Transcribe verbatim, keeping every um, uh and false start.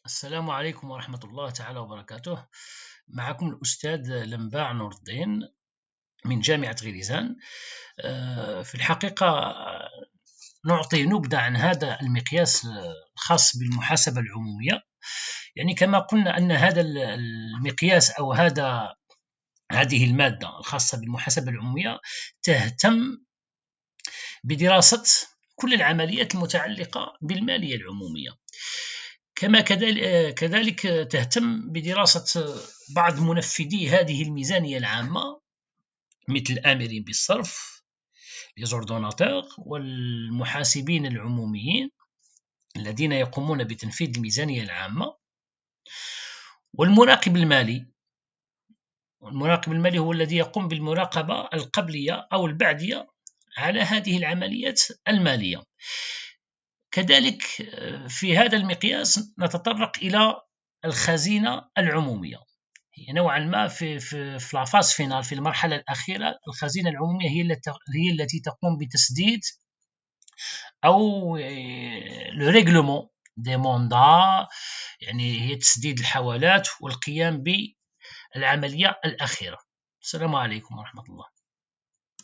السلام عليكم ورحمة الله تعالى وبركاته. معكم الأستاذ لمباع نور الدين من جامعة غيليزان. في الحقيقة نعطي نبذة عن هذا المقياس الخاص بالمحاسبة العمومية. يعني كما قلنا أن هذا المقياس أو هذا هذه المادة الخاصة بالمحاسبة العمومية تهتم بدراسة كل العمليات المتعلقة بالمالية العمومية، كما كذلك تهتم بدراسة بعض منفذي هذه الميزانية العامة مثل الآمرين بالصرف les ordonnateurs والمحاسبين العموميين الذين يقومون بتنفيذ الميزانية العامة، والمراقب المالي. المراقب المالي هو الذي يقوم بالمراقبة القبلية أو البعدية على هذه العمليات المالية. كذلك في هذا المقياس نتطرق إلى الخزينة العمومية. هي نوعا ما في في في لافاز فينال، في المرحلة الأخيرة، الخزينة العمومية هي التي هي التي تقوم بتسديد أو لو ريغلومون دي موندا، يعني هي تسديد الحوالات والقيام بالعملية الأخيرة. السلام عليكم ورحمة الله.